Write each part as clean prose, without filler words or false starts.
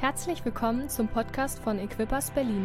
Herzlich willkommen zum Podcast von Equippers Berlin.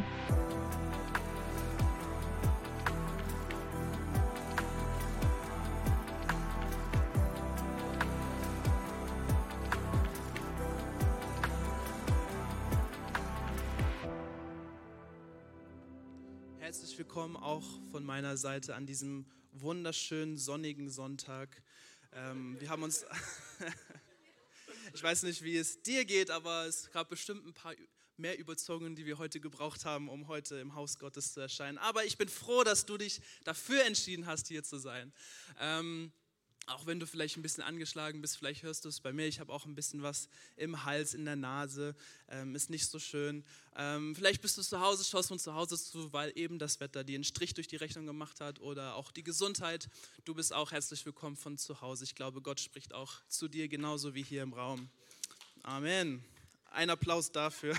Herzlich willkommen auch von meiner Seite an diesem wunderschönen sonnigen Sonntag. Wir haben uns, ich weiß nicht, wie es dir geht, aber es gab bestimmt ein paar mehr Überzeugungen, die wir heute gebraucht haben, um heute im Haus Gottes zu erscheinen. Aber ich bin froh, dass du dich dafür entschieden hast, hier zu sein. Auch wenn du vielleicht ein bisschen angeschlagen bist, vielleicht hörst du es bei mir, ich habe auch ein bisschen was im Hals, in der Nase, ist nicht so schön. Vielleicht bist du zu Hause, schaust von zu Hause zu, weil eben das Wetter dir einen Strich durch die Rechnung gemacht hat oder auch die Gesundheit. Du bist auch herzlich willkommen von zu Hause. Ich glaube, Gott spricht auch zu dir, genauso wie hier im Raum. Amen. Ein Applaus dafür.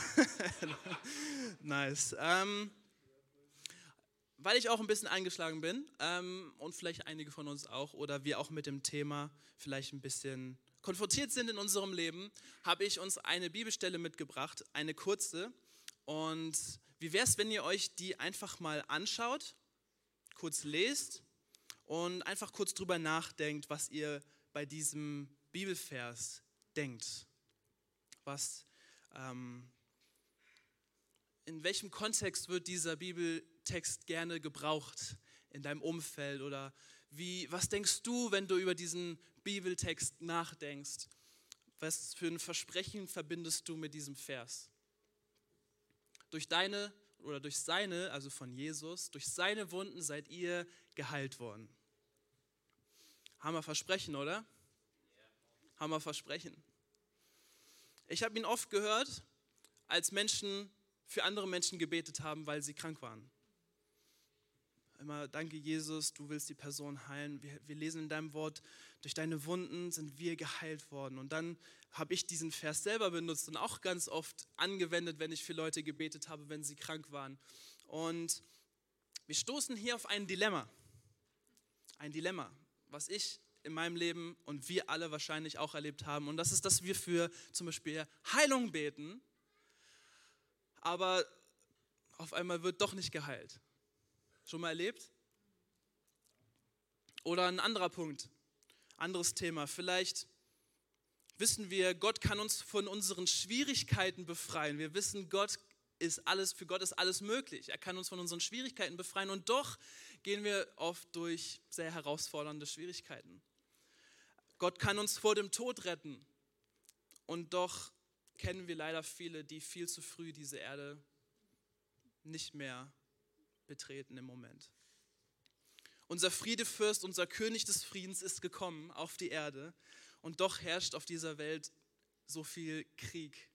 Nice. Weil ich auch ein bisschen eingeschlagen bin und vielleicht einige von uns auch oder wir auch mit dem Thema vielleicht ein bisschen konfrontiert sind in unserem Leben, habe ich uns eine Bibelstelle mitgebracht, eine kurze. Und wie wäre es, wenn ihr euch die einfach mal anschaut, kurz lest und einfach kurz drüber nachdenkt, was ihr bei diesem Bibelvers denkt. In welchem Kontext wird dieser Bibeltext gerne gebraucht in deinem Umfeld? Oder was denkst du, wenn du über diesen Bibeltext nachdenkst? Was für ein Versprechen verbindest du mit diesem Vers? Durch seine, also von Jesus, durch seine Wunden seid ihr geheilt worden. Hammer Versprechen, oder? Hammer Versprechen. Ich habe ihn oft gehört, als Menschen für andere Menschen gebetet haben, weil sie krank waren. Immer, danke Jesus, du willst die Person heilen. Wir lesen in deinem Wort, durch deine Wunden sind wir geheilt worden. Und dann habe ich diesen Vers selber benutzt und auch ganz oft angewendet, wenn ich für Leute gebetet habe, wenn sie krank waren. Und wir stoßen hier auf ein Dilemma. Ein Dilemma, was ich in meinem Leben und wir alle wahrscheinlich auch erlebt haben. Und das ist, dass wir für zum Beispiel Heilung beten, aber auf einmal wird doch nicht geheilt. Schon mal erlebt? Oder ein anderer Punkt, anderes Thema. Vielleicht wissen wir, Gott kann uns von unseren Schwierigkeiten befreien. Wir wissen, für Gott ist alles möglich. Er kann uns von unseren Schwierigkeiten befreien und doch gehen wir oft durch sehr herausfordernde Schwierigkeiten. Gott kann uns vor dem Tod retten und doch kennen wir leider viele, die viel zu früh diese Erde nicht mehr betreten im Moment. Unser Friedefürst, unser König des Friedens ist gekommen auf die Erde und doch herrscht auf dieser Welt so viel Krieg.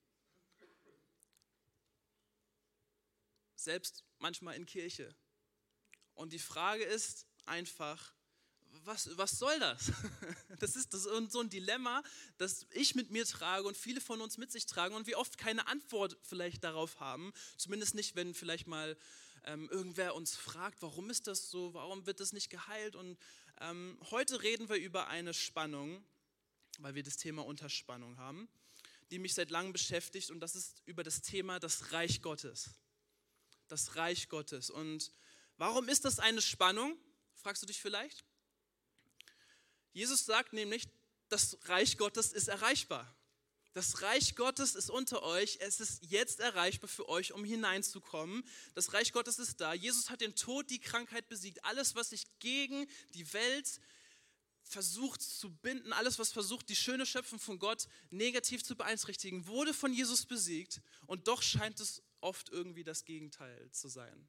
Selbst manchmal in Kirche. Und die Frage ist einfach, was soll das? Das ist so ein Dilemma, das ich mit mir trage und viele von uns mit sich tragen und wir oft keine Antwort vielleicht darauf haben. Zumindest nicht, wenn vielleicht mal irgendwer uns fragt, warum ist das so, warum wird das nicht geheilt? Und heute reden wir über eine Spannung, weil wir das Thema Unterspannung haben, die mich seit langem beschäftigt und das ist über das Thema das Reich Gottes. Das Reich Gottes. Und warum ist das eine Spannung? Fragst du dich vielleicht? Jesus sagt nämlich, das Reich Gottes ist erreichbar. Das Reich Gottes ist unter euch. Es ist jetzt erreichbar für euch, um hineinzukommen. Das Reich Gottes ist da. Jesus hat den Tod, die Krankheit besiegt. Alles, was sich gegen die Welt versucht zu binden, alles, was versucht, die schöne Schöpfung von Gott negativ zu beeinträchtigen, wurde von Jesus besiegt. Und doch scheint es oft irgendwie das Gegenteil zu sein.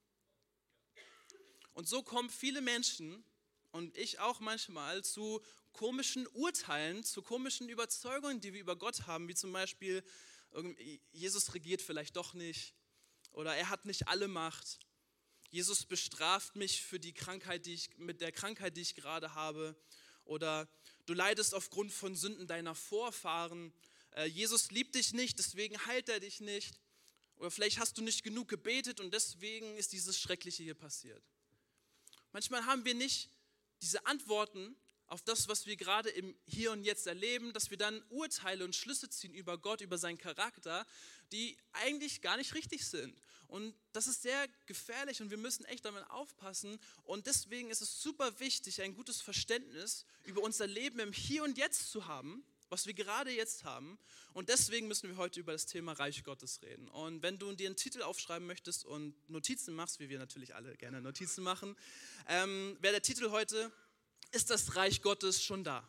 Und so kommen viele Menschen und ich auch manchmal zu komischen Urteilen, zu komischen Überzeugungen, die wir über Gott haben, wie zum Beispiel, Jesus regiert vielleicht doch nicht oder er hat nicht alle Macht. Jesus bestraft mich für die Krankheit, mit der Krankheit, die ich gerade habe. Oder du leidest aufgrund von Sünden deiner Vorfahren. Jesus liebt dich nicht, deswegen heilt er dich nicht. Oder vielleicht hast du nicht genug gebetet und deswegen ist dieses Schreckliche hier passiert. Manchmal haben wir nicht diese Antworten auf das, was wir gerade im Hier und Jetzt erleben, dass wir dann Urteile und Schlüsse ziehen über Gott, über seinen Charakter, die eigentlich gar nicht richtig sind. Und das ist sehr gefährlich und wir müssen echt damit aufpassen. Und deswegen ist es super wichtig, ein gutes Verständnis über unser Leben im Hier und Jetzt zu haben, was wir gerade jetzt haben. Und deswegen müssen wir heute über das Thema Reich Gottes reden. Und wenn du dir einen Titel aufschreiben möchtest und Notizen machst, wie wir natürlich alle gerne Notizen machen, wäre der Titel heute: Ist das Reich Gottes schon da?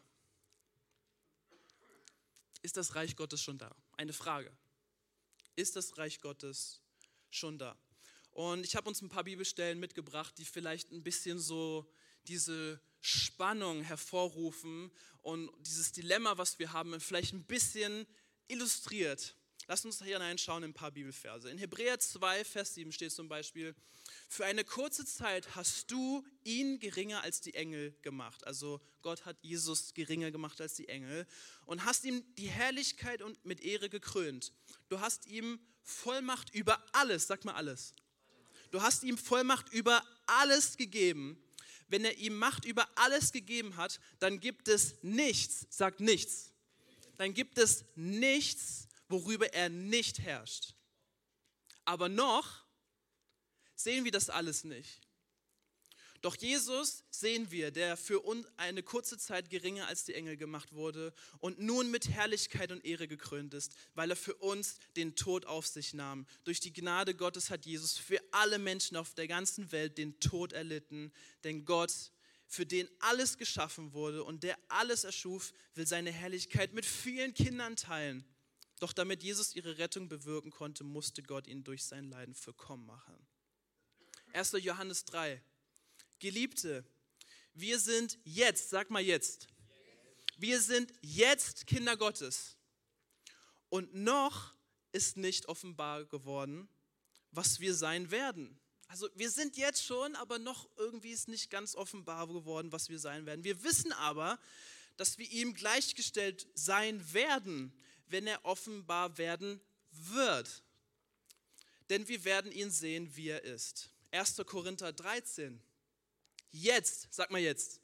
Ist das Reich Gottes schon da? Eine Frage. Ist das Reich Gottes schon da? Und ich habe uns ein paar Bibelstellen mitgebracht, die vielleicht ein bisschen so diese Spannung hervorrufen und dieses Dilemma, was wir haben, vielleicht ein bisschen illustriert. Lasst uns hier hineinschauen in ein paar Bibelverse. In Hebräer 2, Vers 7 steht zum Beispiel: Für eine kurze Zeit hast du ihn geringer als die Engel gemacht. Also Gott hat Jesus geringer gemacht als die Engel und hast ihm die Herrlichkeit und mit Ehre gekrönt. Du hast ihm Vollmacht über alles, sag mal alles. Du hast ihm Vollmacht über alles gegeben. Wenn er ihm Macht über alles gegeben hat, dann gibt es nichts, sagt nichts. Dann gibt es nichts, worüber er nicht herrscht. Aber noch sehen wir das alles nicht. Doch Jesus sehen wir, der für uns eine kurze Zeit geringer als die Engel gemacht wurde und nun mit Herrlichkeit und Ehre gekrönt ist, weil er für uns den Tod auf sich nahm. Durch die Gnade Gottes hat Jesus für alle Menschen auf der ganzen Welt den Tod erlitten, denn Gott, für den alles geschaffen wurde und der alles erschuf, will seine Herrlichkeit mit vielen Kindern teilen. Doch damit Jesus ihre Rettung bewirken konnte, musste Gott ihn durch sein Leiden vollkommen machen. 1. Johannes 3. Geliebte, wir sind jetzt, sag mal jetzt, wir sind jetzt Kinder Gottes und noch ist nicht offenbar geworden, was wir sein werden. Also wir sind jetzt schon, aber noch irgendwie ist nicht ganz offenbar geworden, was wir sein werden. Wir wissen aber, dass wir ihm gleichgestellt sein werden, wenn er offenbar werden wird. Denn wir werden ihn sehen, wie er ist. 1. Korinther 13. Jetzt, sag mal jetzt.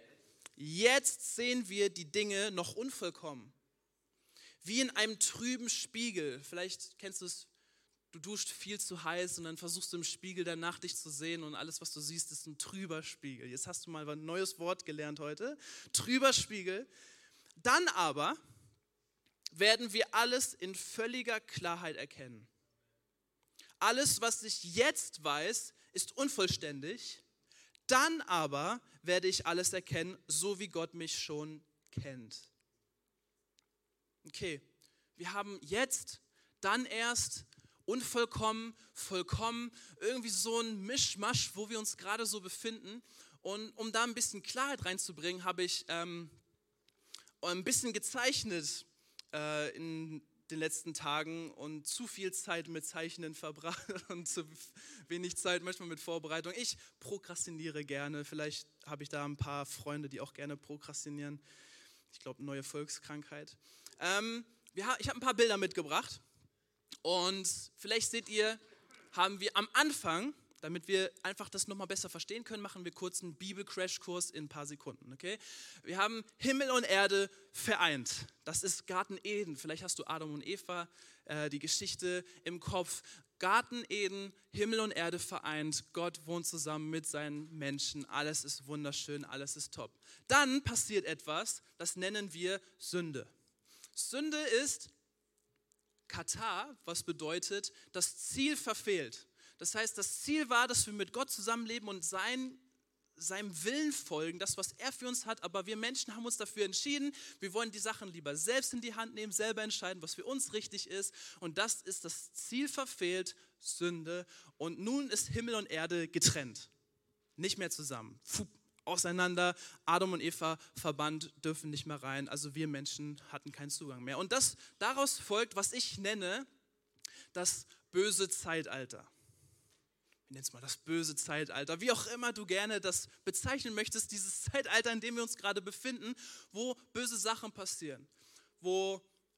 Jetzt sehen wir die Dinge noch unvollkommen. Wie in einem trüben Spiegel. Vielleicht kennst du es, du duscht viel zu heiß und dann versuchst du im Spiegel danach dich zu sehen und alles, was du siehst, ist ein trüber Spiegel. Jetzt hast du mal ein neues Wort gelernt heute. Trüber Spiegel. Dann aber werden wir alles in völliger Klarheit erkennen. Alles, was ich jetzt weiß, ist unvollständig. Dann aber werde ich alles erkennen, so wie Gott mich schon kennt. Okay, wir haben jetzt, dann erst, unvollkommen, vollkommen, irgendwie so ein Mischmasch, wo wir uns gerade so befinden. Und um da ein bisschen Klarheit reinzubringen, habe ich ein bisschen gezeichnet in den letzten Tagen und zu viel Zeit mit Zeichnen verbracht und zu wenig Zeit manchmal mit Vorbereitung. Ich prokrastiniere gerne, vielleicht habe ich da ein paar Freunde, die auch gerne prokrastinieren. Ich glaube, neue Volkskrankheit. Ich habe ein paar Bilder mitgebracht und vielleicht seht ihr, haben wir am Anfang, damit wir einfach das nochmal besser verstehen können, machen wir kurz einen Bibel-Crash-Kurs in ein paar Sekunden. Okay? Wir haben Himmel und Erde vereint. Das ist Garten Eden. Vielleicht hast du Adam und Eva, die Geschichte im Kopf. Garten Eden, Himmel und Erde vereint. Gott wohnt zusammen mit seinen Menschen. Alles ist wunderschön, alles ist top. Dann passiert etwas, das nennen wir Sünde. Sünde ist Katar, was bedeutet, das Ziel verfehlt. Das heißt, das Ziel war, dass wir mit Gott zusammenleben und seinem Willen folgen, das, was er für uns hat. Aber wir Menschen haben uns dafür entschieden, wir wollen die Sachen lieber selbst in die Hand nehmen, selber entscheiden, was für uns richtig ist. Und das ist das Ziel verfehlt, Sünde. Und nun ist Himmel und Erde getrennt, nicht mehr zusammen. Auseinander, Adam und Eva verbannt, dürfen nicht mehr rein. Also wir Menschen hatten keinen Zugang mehr. Und daraus folgt, was ich nenne, das böse Zeitalter. Ich nenne es mal das böse Zeitalter, wie auch immer du gerne das bezeichnen möchtest, dieses Zeitalter, in dem wir uns gerade befinden, wo böse Sachen passieren, wo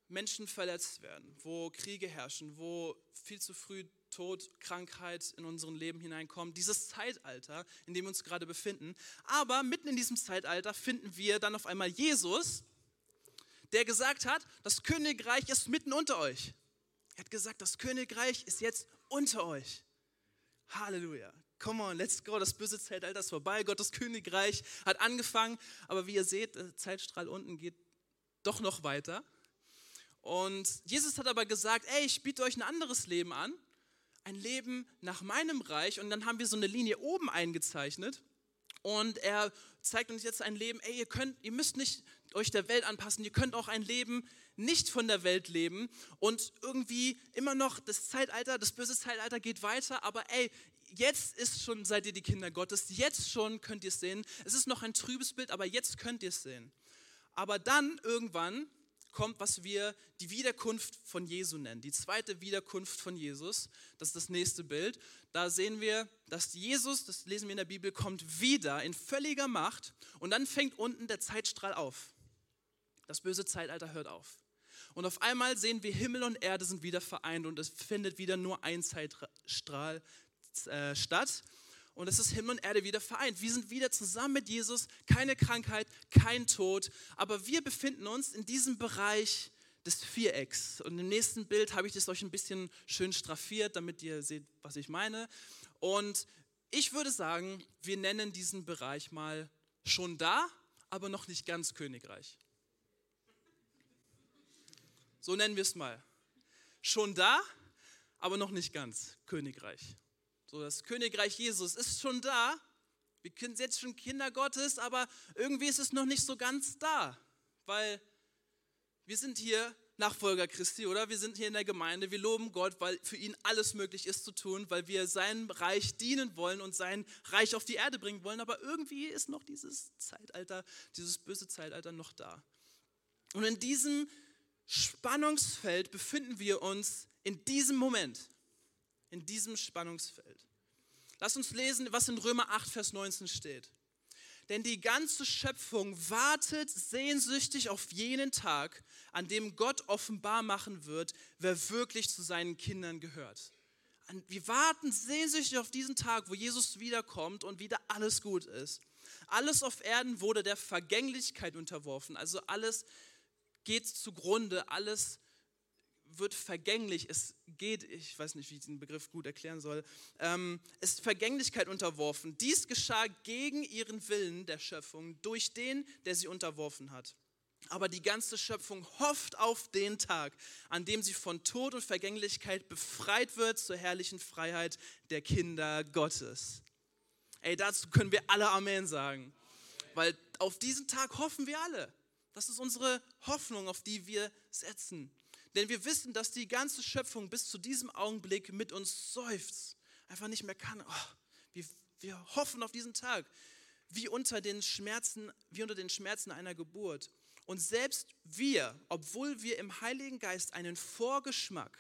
Menschen verletzt werden, wo Kriege herrschen, wo viel zu früh Tod, Krankheit in unserem Leben hineinkommt. Dieses Zeitalter, in dem wir uns gerade befinden. Aber mitten in diesem Zeitalter finden wir dann auf einmal Jesus, der gesagt hat, das Königreich ist mitten unter euch. Er hat gesagt, das Königreich ist jetzt unter euch. Halleluja. Come on, let's go. Das böse Zeitalter ist vorbei. Gottes Königreich hat angefangen. Aber wie ihr seht, der Zeitstrahl unten geht doch noch weiter. Und Jesus hat aber gesagt, ey, ich biete euch ein anderes Leben an. Ein Leben nach meinem Reich. Und dann haben wir so eine Linie oben eingezeichnet. Und er zeigt uns jetzt ein Leben, ey, ihr müsst nicht euch der Welt anpassen. Ihr könnt auch ein Leben nicht von der Welt leben. Und irgendwie immer noch das Zeitalter, das böse Zeitalter geht weiter. Aber ey, jetzt seid ihr die Kinder Gottes. Jetzt schon könnt ihr es sehen. Es ist noch ein trübes Bild, aber jetzt könnt ihr es sehen. Aber dann irgendwann kommt, was wir die Wiederkunft von Jesu nennen. Die zweite Wiederkunft von Jesus, das ist das nächste Bild. Da sehen wir, dass Jesus, das lesen wir in der Bibel, kommt wieder in völliger Macht und dann fängt unten der Zeitstrahl auf. Das böse Zeitalter hört auf. Und auf einmal sehen wir, Himmel und Erde sind wieder vereint und es findet wieder nur ein Zeitstrahl statt. Und es ist Himmel und Erde wieder vereint. Wir sind wieder zusammen mit Jesus, keine Krankheit, kein Tod. Aber wir befinden uns in diesem Bereich des Vierecks. Und im nächsten Bild habe ich das euch ein bisschen schön straffiert, damit ihr seht, was ich meine. Und ich würde sagen, wir nennen diesen Bereich mal schon da, aber noch nicht ganz Königreich. So nennen wir es mal. Schon da, aber noch nicht ganz Königreich. So, das Königreich Jesus ist schon da. Wir sind jetzt schon Kinder Gottes, aber irgendwie ist es noch nicht so ganz da. Weil wir sind hier Nachfolger Christi, oder? Wir sind hier in der Gemeinde, wir loben Gott, weil für ihn alles möglich ist zu tun, weil wir seinem Reich dienen wollen und sein Reich auf die Erde bringen wollen. Aber irgendwie ist noch dieses Zeitalter, dieses böse Zeitalter noch da. Und in diesem Spannungsfeld befinden wir uns in diesem Moment. In diesem Spannungsfeld. Lass uns lesen, was in Römer 8, Vers 19 steht. Denn die ganze Schöpfung wartet sehnsüchtig auf jenen Tag, an dem Gott offenbar machen wird, wer wirklich zu seinen Kindern gehört. Wir warten sehnsüchtig auf diesen Tag, wo Jesus wiederkommt und wieder alles gut ist. Alles auf Erden wurde der Vergänglichkeit unterworfen, also alles geht zugrunde, alles wird vergänglich, es geht, ich weiß nicht, wie ich den Begriff gut erklären soll, es ist Vergänglichkeit unterworfen. Dies geschah gegen ihren Willen der Schöpfung, durch den, der sie unterworfen hat. Aber die ganze Schöpfung hofft auf den Tag, an dem sie von Tod und Vergänglichkeit befreit wird zur herrlichen Freiheit der Kinder Gottes. Ey, dazu können wir alle Amen sagen, weil auf diesen Tag hoffen wir alle. Das ist unsere Hoffnung, auf die wir setzen. Denn wir wissen, dass die ganze Schöpfung bis zu diesem Augenblick mit uns seufzt. Einfach nicht mehr kann. Oh, wir hoffen auf diesen Tag. Wie unter den Schmerzen einer Geburt. Und selbst wir, obwohl wir im Heiligen Geist einen Vorgeschmack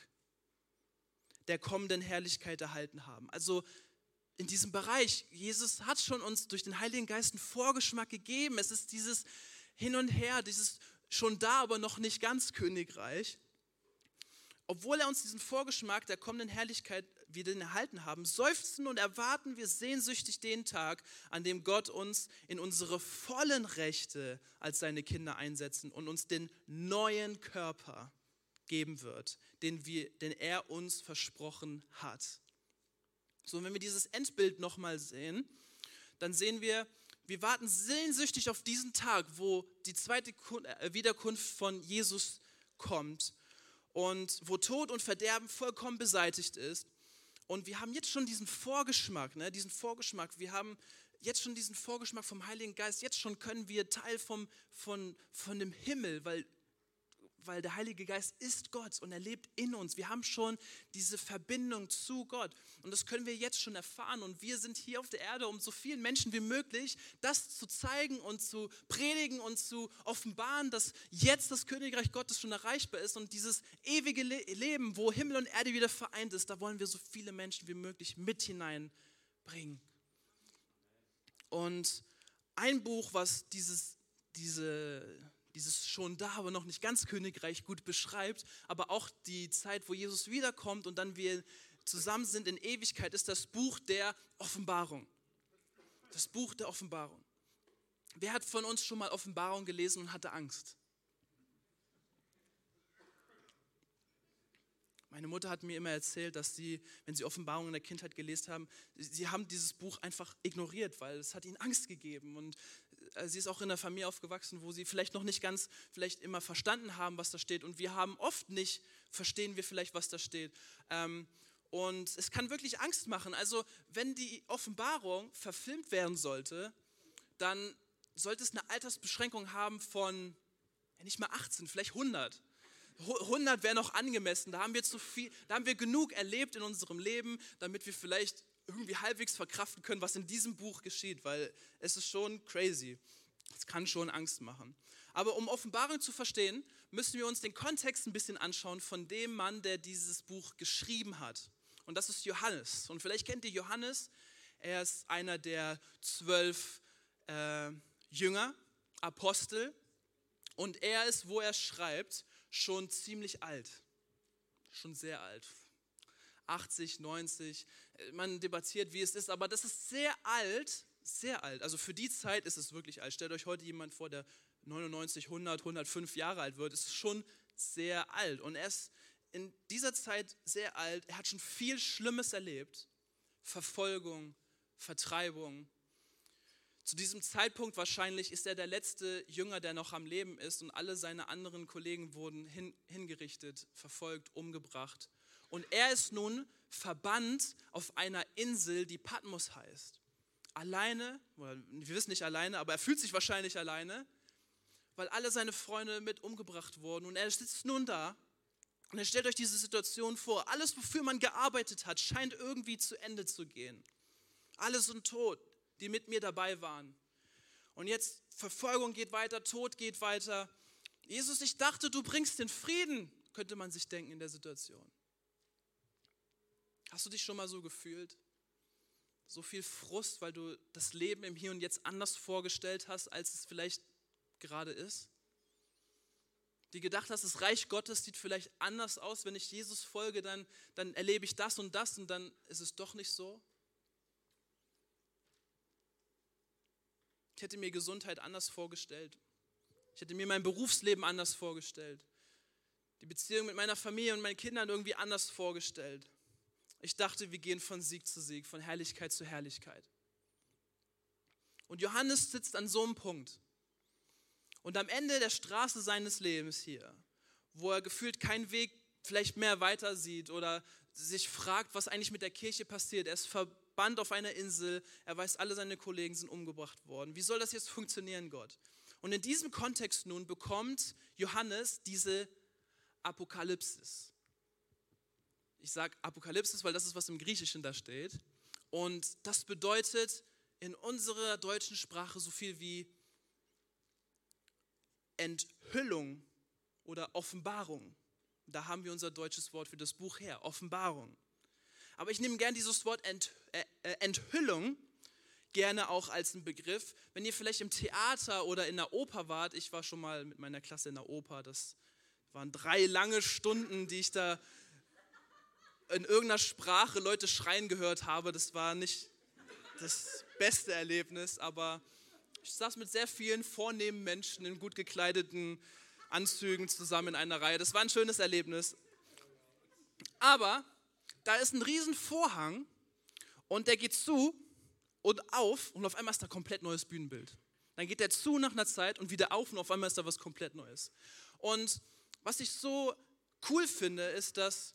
der kommenden Herrlichkeit erhalten haben. Also in diesem Bereich, Jesus hat schon uns durch den Heiligen Geist einen Vorgeschmack gegeben. Es ist dieses Hin und Her, dieses schon da, aber noch nicht ganz Königreich. Obwohl er uns diesen Vorgeschmack der kommenden Herrlichkeit wieder erhalten haben, seufzen und erwarten wir sehnsüchtig den Tag, an dem Gott uns in unsere vollen Rechte als seine Kinder einsetzen und uns den neuen Körper geben wird, den er uns versprochen hat. So, und wenn wir dieses Endbild nochmal sehen, dann sehen wir warten sehnsüchtig auf diesen Tag, wo die zweite Wiederkunft von Jesus kommt. Und wo Tod und Verderben vollkommen beseitigt ist. Und wir haben jetzt schon diesen Vorgeschmack, wir haben jetzt schon diesen Vorgeschmack vom Heiligen Geist, jetzt schon können wir Teil von dem Himmel, weil der Heilige Geist ist Gott und er lebt in uns. Wir haben schon diese Verbindung zu Gott und das können wir jetzt schon erfahren und wir sind hier auf der Erde, um so vielen Menschen wie möglich das zu zeigen und zu predigen und zu offenbaren, dass jetzt das Königreich Gottes schon erreichbar ist und dieses ewige Leben, wo Himmel und Erde wieder vereint ist, da wollen wir so viele Menschen wie möglich mit hineinbringen. Und ein Buch, was dieses schon da, aber noch nicht ganz Königreich gut beschreibt, aber auch die Zeit, wo Jesus wiederkommt und dann wir zusammen sind in Ewigkeit, ist das Buch der Offenbarung. Das Buch der Offenbarung. Wer hat von uns schon mal Offenbarung gelesen und hatte Angst? Meine Mutter hat mir immer erzählt, dass sie, wenn sie Offenbarung in der Kindheit gelesen haben, sie haben dieses Buch einfach ignoriert, weil es hat ihnen Angst gegeben. Und sie ist auch in einer Familie aufgewachsen, wo sie vielleicht noch nicht ganz vielleicht immer verstanden haben, was da steht. Und wir haben oft nicht, verstehen wir vielleicht, was da steht. Und es kann wirklich Angst machen. Also wenn die Offenbarung verfilmt werden sollte, dann sollte es eine Altersbeschränkung haben von nicht mal 18, vielleicht 100. 100 wäre noch angemessen, da haben wir zu viel, da haben wir genug erlebt in unserem Leben, damit wir vielleicht irgendwie halbwegs verkraften können, was in diesem Buch geschieht, weil es ist schon crazy. Es kann schon Angst machen. Aber um Offenbarung zu verstehen, müssen wir uns den Kontext ein bisschen anschauen von dem Mann, der dieses Buch geschrieben hat. Und das ist Johannes. Und vielleicht kennt ihr Johannes, er ist einer der 12 Jünger, Apostel. Und er ist, wo er schreibt, schon ziemlich alt, schon sehr alt, 80, 90, man debattiert, wie es ist, aber das ist sehr alt, also für die Zeit ist es wirklich alt. Stellt euch heute jemand vor, der 99, 100, 105 Jahre alt wird, es ist schon sehr alt und er ist in dieser Zeit sehr alt, er hat schon viel Schlimmes erlebt, Verfolgung, Vertreibung. Zu diesem Zeitpunkt wahrscheinlich ist er der letzte Jünger, der noch am Leben ist und alle seine anderen Kollegen wurden hingerichtet, verfolgt, umgebracht. Und er ist nun verbannt auf einer Insel, die Patmos heißt. Alleine, oder wir wissen nicht alleine, aber er fühlt sich wahrscheinlich alleine, weil alle seine Freunde mit umgebracht wurden. Und er sitzt nun da und er stellt euch diese Situation vor. Alles, wofür man gearbeitet hat, scheint irgendwie zu Ende zu gehen. Alle sind tot, die mit mir dabei waren. Und jetzt Verfolgung geht weiter, Tod geht weiter. Jesus, ich dachte, du bringst den Frieden, könnte man sich denken in der Situation. Hast du dich schon mal so gefühlt? So viel Frust, weil du das Leben im Hier und Jetzt anders vorgestellt hast, als es vielleicht gerade ist? Die gedacht hast, das Reich Gottes sieht vielleicht anders aus, wenn ich Jesus folge, dann erlebe ich das und dann ist es doch nicht so. Ich hätte mir Gesundheit anders vorgestellt. Ich hätte mir mein Berufsleben anders vorgestellt. Die Beziehung mit meiner Familie und meinen Kindern irgendwie anders vorgestellt. Ich dachte, wir gehen von Sieg zu Sieg, von Herrlichkeit zu Herrlichkeit. Und Johannes sitzt an so einem Punkt. Und am Ende der Straße seines Lebens hier, wo er gefühlt keinen Weg vielleicht mehr weiter sieht oder sich fragt, was eigentlich mit der Kirche passiert. Er ist verbannt auf einer Insel, er weiß, alle seine Kollegen sind umgebracht worden. Wie soll das jetzt funktionieren, Gott? Und in diesem Kontext nun bekommt Johannes diese Apokalypsis. Ich sage Apokalypsis, weil das ist, was im Griechischen da steht. Und das bedeutet in unserer deutschen Sprache so viel wie Enthüllung oder Offenbarung. Da haben wir unser deutsches Wort für das Buch her, Offenbarung. Aber ich nehme gerne dieses Wort Enthüllung gerne auch als einen Begriff. Wenn ihr vielleicht im Theater oder in der Oper wart, ich war schon mal mit meiner Klasse in der Oper, das waren 3 lange Stunden, die ich da in irgendeiner Sprache Leute schreien gehört habe. Das war nicht das beste Erlebnis, aber ich saß mit sehr vielen vornehmen Menschen in gut gekleideten Anzügen zusammen in einer Reihe. Das war ein schönes Erlebnis. Aber da ist ein riesen Vorhang und der geht zu und auf einmal ist da komplett neues Bühnenbild. Dann geht der zu nach einer Zeit und wieder auf und auf einmal ist da was komplett Neues. Und was ich so cool finde, ist, dass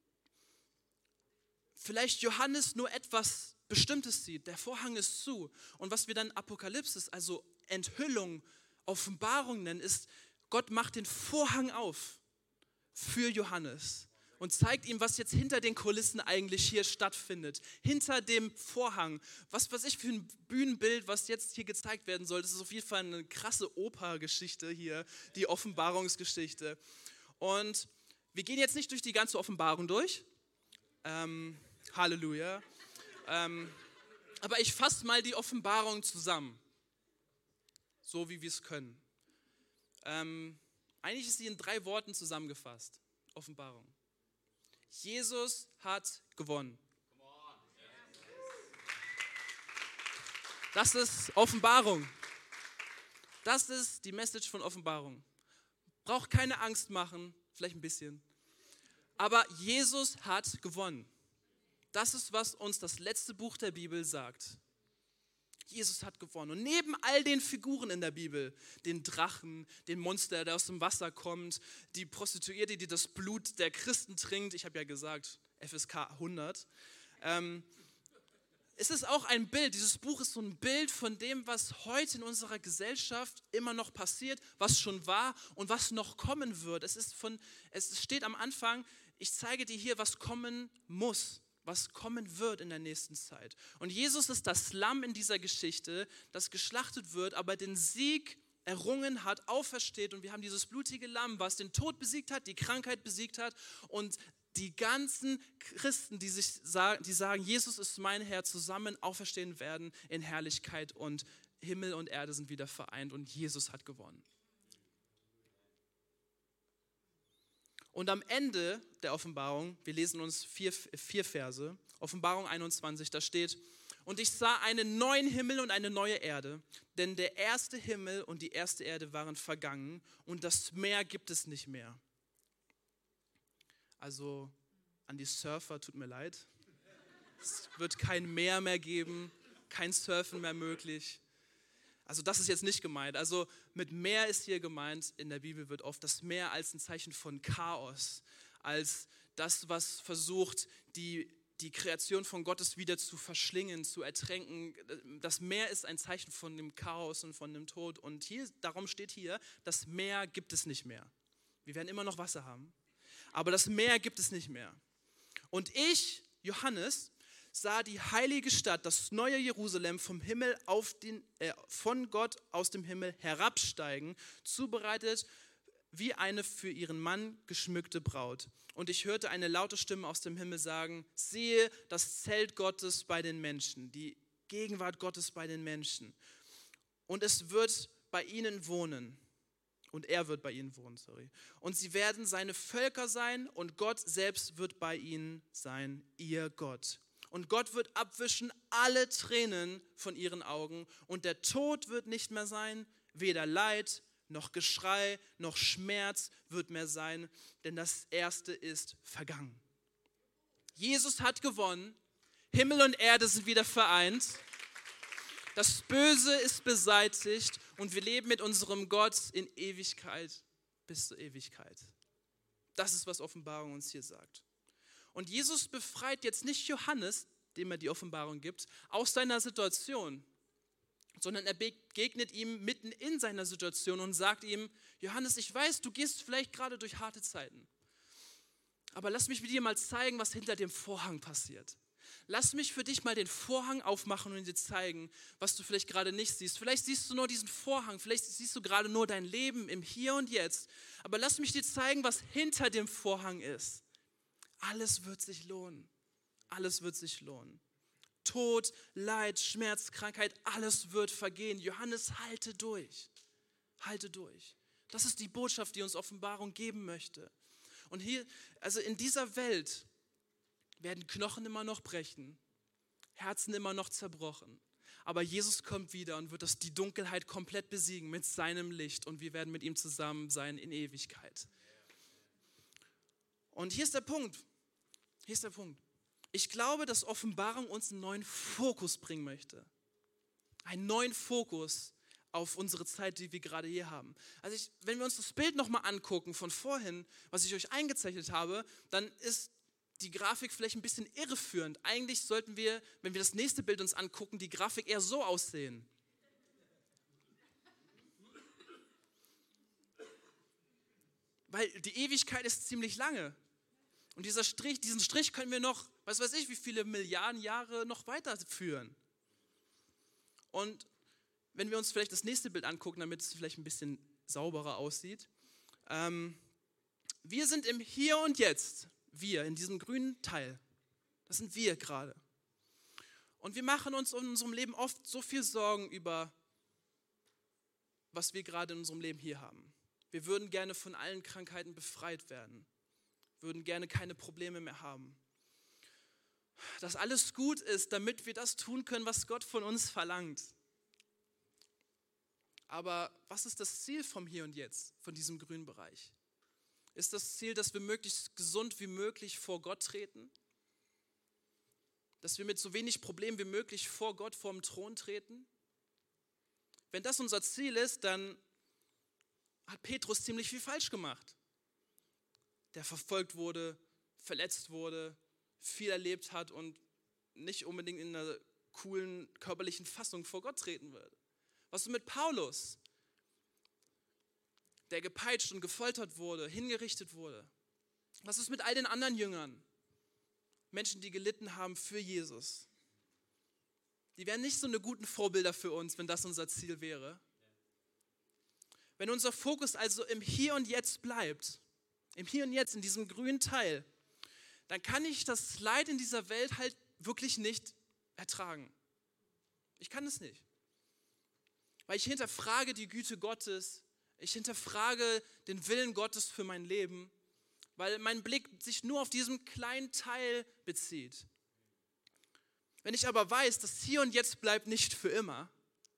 vielleicht Johannes nur etwas Bestimmtes sieht. Der Vorhang ist zu. Und was wir dann Apokalypsis, also Enthüllung, Offenbarung nennen, ist, Gott macht den Vorhang auf für Johannes und zeigt ihm, was jetzt hinter den Kulissen eigentlich hier stattfindet. Hinter dem Vorhang. Was weiß ich für ein Bühnenbild, was jetzt hier gezeigt werden soll. Das ist auf jeden Fall eine krasse Opergeschichte hier, die Offenbarungsgeschichte. Und wir gehen jetzt nicht durch die ganze Offenbarung durch. Halleluja. Aber ich fasse mal die Offenbarung zusammen, so wie wir es können. Eigentlich ist sie in 3 Worten zusammengefasst. Offenbarung. Jesus hat gewonnen. Das ist Offenbarung. Das ist die Message von Offenbarung. Braucht keine Angst machen, vielleicht ein bisschen. Aber Jesus hat gewonnen. Das ist, was uns das letzte Buch der Bibel sagt. Jesus hat gewonnen. Und neben all den Figuren in der Bibel, den Drachen, den Monster, der aus dem Wasser kommt, die Prostituierte, die das Blut der Christen trinkt, ich habe ja gesagt, FSK 100, es ist auch ein Bild, dieses Buch ist so ein Bild von dem, was heute in unserer Gesellschaft immer noch passiert, was schon war und was noch kommen wird. Es steht am Anfang, ich zeige dir hier, was kommen muss, was kommen wird in der nächsten Zeit. Und Jesus ist das Lamm in dieser Geschichte, das geschlachtet wird, aber den Sieg errungen hat, aufersteht. Und wir haben dieses blutige Lamm, was den Tod besiegt hat, die Krankheit besiegt hat. Und die ganzen Christen, die sagen, Jesus ist mein Herr, zusammen auferstehen werden in Herrlichkeit. Und Himmel und Erde sind wieder vereint und Jesus hat gewonnen. Und am Ende der Offenbarung, wir lesen uns 4 Verse, Offenbarung 21, da steht: Und ich sah einen neuen Himmel und eine neue Erde, denn der erste Himmel und die erste Erde waren vergangen und das Meer gibt es nicht mehr. Also an die Surfer, tut mir leid, es wird kein Meer mehr geben, kein Surfen mehr möglich. Also das ist jetzt nicht gemeint. Also mit Meer ist hier gemeint, in der Bibel wird oft das Meer als ein Zeichen von Chaos, als das, was versucht, die Kreation von Gottes wieder zu verschlingen, zu ertränken. Das Meer ist ein Zeichen von dem Chaos und von dem Tod. Und hier, darum steht hier, das Meer gibt es nicht mehr. Wir werden immer noch Wasser haben, aber das Meer gibt es nicht mehr. Und ich, Johannes, sah die heilige Stadt, das neue Jerusalem vom Himmel von Gott aus dem Himmel herabsteigen, zubereitet wie eine für ihren Mann geschmückte Braut. Und ich hörte eine laute Stimme aus dem Himmel sagen: Siehe, das Zelt Gottes bei den Menschen, die Gegenwart Gottes bei den Menschen. Und es wird bei ihnen wohnen. Und er wird bei ihnen wohnen, Und sie werden seine Völker sein und Gott selbst wird bei ihnen sein, ihr Gott. Und Gott wird abwischen alle Tränen von ihren Augen und der Tod wird nicht mehr sein, weder Leid noch Geschrei noch Schmerz wird mehr sein, denn das Erste ist vergangen. Jesus hat gewonnen, Himmel und Erde sind wieder vereint, das Böse ist beseitigt und wir leben mit unserem Gott in Ewigkeit bis zur Ewigkeit. Das ist, was Offenbarung uns hier sagt. Und Jesus befreit jetzt nicht Johannes, dem er die Offenbarung gibt, aus seiner Situation, sondern er begegnet ihm mitten in seiner Situation und sagt ihm: Johannes, ich weiß, du gehst vielleicht gerade durch harte Zeiten, aber lass mich mit dir mal zeigen, was hinter dem Vorhang passiert. Lass mich für dich mal den Vorhang aufmachen und dir zeigen, was du vielleicht gerade nicht siehst. Vielleicht siehst du nur diesen Vorhang, vielleicht siehst du gerade nur dein Leben im Hier und Jetzt, aber lass mich dir zeigen, was hinter dem Vorhang ist. Alles wird sich lohnen. Alles wird sich lohnen. Tod, Leid, Schmerz, Krankheit, alles wird vergehen. Johannes, halte durch. Halte durch. Das ist die Botschaft, die uns Offenbarung geben möchte. Und hier, also in dieser Welt werden Knochen immer noch brechen, Herzen immer noch zerbrochen. Aber Jesus kommt wieder und wird die Dunkelheit komplett besiegen mit seinem Licht und wir werden mit ihm zusammen sein in Ewigkeit. Und hier ist der Punkt. Ich glaube, dass Offenbarung uns einen neuen Fokus bringen möchte. Einen neuen Fokus auf unsere Zeit, die wir gerade hier haben. Also wenn wir uns das Bild nochmal angucken von vorhin, was ich euch eingezeichnet habe, dann ist die Grafik vielleicht ein bisschen irreführend. Eigentlich sollten wir, wenn wir das nächste Bild uns angucken, die Grafik eher so aussehen. Weil die Ewigkeit ist ziemlich lange. Und diesen Strich können wir noch, was weiß ich, wie viele Milliarden Jahre noch weiterführen. Und wenn wir uns vielleicht das nächste Bild angucken, damit es vielleicht ein bisschen sauberer aussieht. Wir sind im Hier und Jetzt. Wir, in diesem grünen Teil. Das sind wir gerade. Und wir machen uns in unserem Leben oft so viel Sorgen über, was wir gerade in unserem Leben hier haben. Wir würden gerne von allen Krankheiten befreit werden, würden gerne keine Probleme mehr haben. Dass alles gut ist, damit wir das tun können, was Gott von uns verlangt. Aber was ist das Ziel vom Hier und Jetzt, von diesem grünen Bereich? Ist das Ziel, dass wir möglichst gesund wie möglich vor Gott treten? Dass wir mit so wenig Problemen wie möglich vor Gott, vor dem Thron treten? Wenn das unser Ziel ist, dann hat Petrus ziemlich viel falsch gemacht. Der verfolgt wurde, verletzt wurde, viel erlebt hat und nicht unbedingt in einer coolen körperlichen Fassung vor Gott treten würde. Was ist mit Paulus, der gepeitscht und gefoltert wurde, hingerichtet wurde? Was ist mit all den anderen Jüngern? Menschen, die gelitten haben für Jesus. Die wären nicht so eine guten Vorbilder für uns, wenn das unser Ziel wäre. Wenn unser Fokus also im Hier und Jetzt bleibt, im Hier und Jetzt, in diesem grünen Teil, dann kann ich das Leid in dieser Welt halt wirklich nicht ertragen. Ich kann es nicht. Weil ich hinterfrage die Güte Gottes, ich hinterfrage den Willen Gottes für mein Leben, weil mein Blick sich nur auf diesen kleinen Teil bezieht. Wenn ich aber weiß, dass Hier und Jetzt bleibt nicht für immer,